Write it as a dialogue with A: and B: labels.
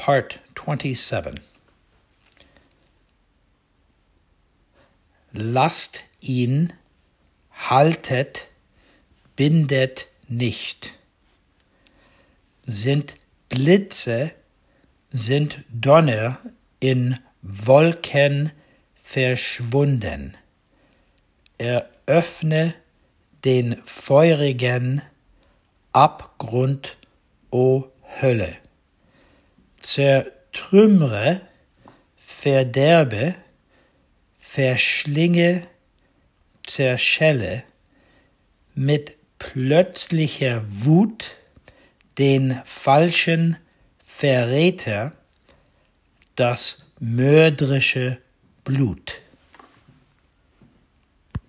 A: Part 27. Lasst ihn, haltet, bindet nicht. Sind Blitze, sind Donner in Wolken verschwunden. Eröffne den feurigen Abgrund, o Hölle. Zertrümmere, verderbe, verschlinge, zerschelle mit plötzlicher Wut den falschen Verräter, das mörderische Blut.